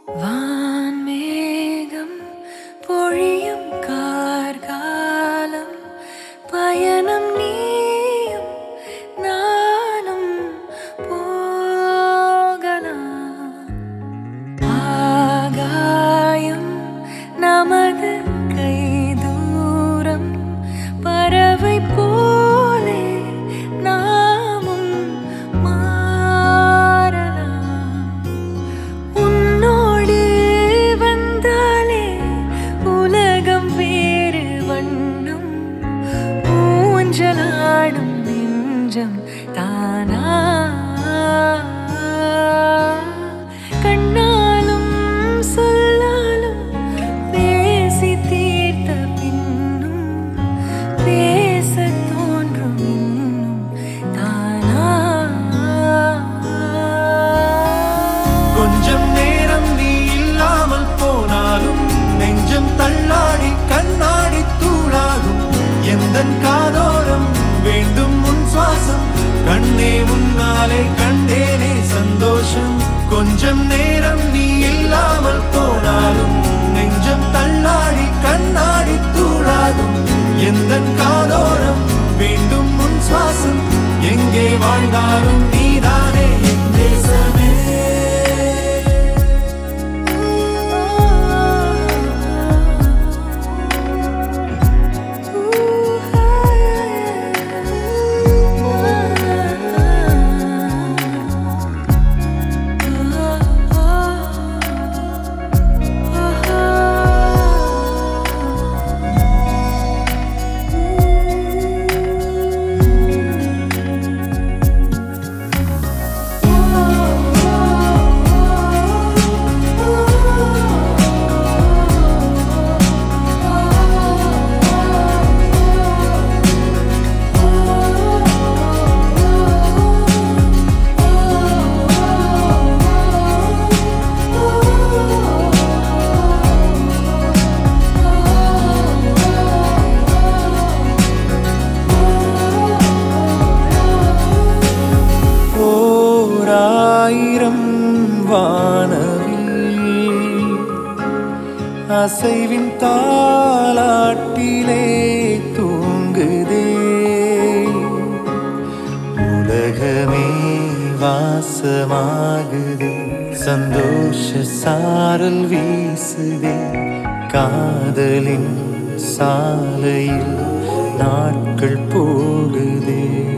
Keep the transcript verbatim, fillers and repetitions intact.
வான்மேகம் பொழியும் கார்காலம் பயணம் நீயும் நானும் போகலாம். ஆகாயம் நமது கைதூரம் பறவை போலே நாமும் மாறலாம். உன்னோடு வந்தாலே உலகம் வேறு வண்ணம் ஊஞ்சலாடும் நெஞ்சம் தானா கண்ணாலும் சொல்லாலும் பேசி தீர்த்த பின்னும் பேச தோன்றும் இன்னும் தானா. கொஞ்சம் நேரம் நீ இல்லாமல் போனாலும் நெஞ்சம் தள்ளாடி கண்ணாடி தூளாகும். எந்தன் காதோரம் வேண்டும் உன் சுவாசம், கண்ணே முன்னாலே கண்டேனே சந்தோஷம். கொஞ்சம் நேரம் நீ இல்லாமல் போனாலும் நெஞ்சம் தள்ளாடி கண்ணாடி தூளாகும். எந்தன் காதோரம் வேண்டும் உன் சுவாசம், எங்கே வாழ்ந்தாலும் நீதானே என் தேசமே. ஆயிரம் வானவில் அசைவின் தாலாட்டிலே தூங்குதே. உலகமே வாசமாகுதே, சந்தோஷ சாரல் வீசுதே. காதலின் சாலையில் நாட்கள் போகுதே.